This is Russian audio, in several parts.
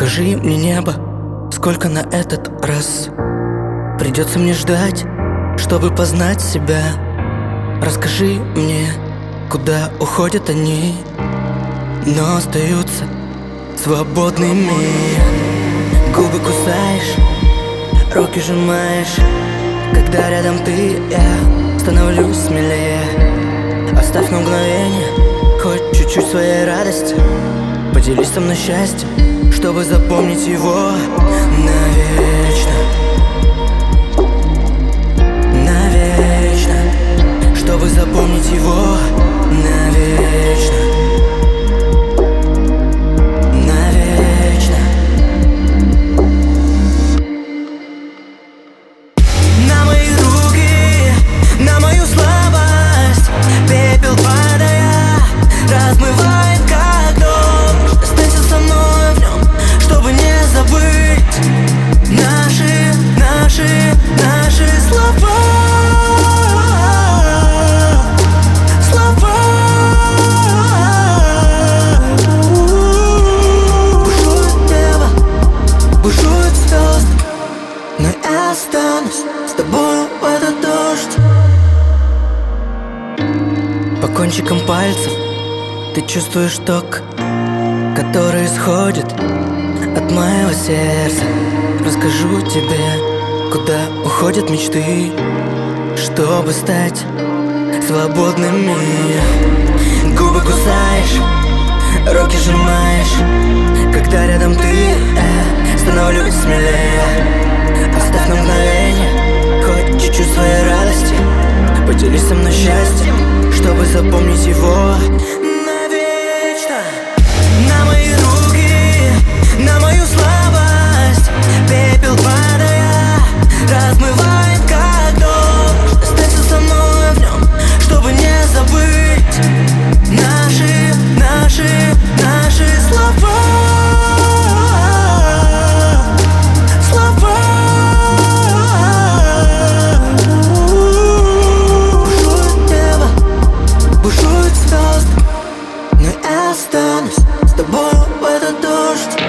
Скажи мне, небо, сколько на этот раз придется мне ждать, чтобы познать себя? Расскажи мне, куда уходят они, но остаются свободными. Губы кусаешь, руки сжимаешь. Когда рядом ты, я становлюсь смелее. Оставь на мгновение хоть чуть-чуть своей радости. Поделись со мной счастьем, чтобы запомнить его навечно. Навечно, чтобы запомнить его навечно. Навечно. На мои руки, на мою слабость пепел падая размывает как дождь. Останься со мной в нем, чтобы не забыть наши слова. Бушует небо, бушуют звезды, но я останусь с тобою в этот дождь. По кончикам пальцев ты чувствуешь ток, который исходит от моего сердца. Расскажу тебе, куда уходят мечты, чтобы стать свободными. Губы кусаешь, руки сжимаешь. Когда рядом ты, становлюсь смелее. Оставь на мгновение хоть чуть-чуть своей радости. Поделись со мной счастьем, чтобы запомнить его навечно. На мои руки, на мою слабость пепел падая размывает как дождь. Останься со мной в нем, чтобы не забыть наши слова. Бушуют звезды, но я останусь с тобою в этот дождь.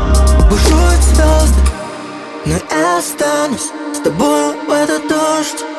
Но я останусь с тобою в этот дождь.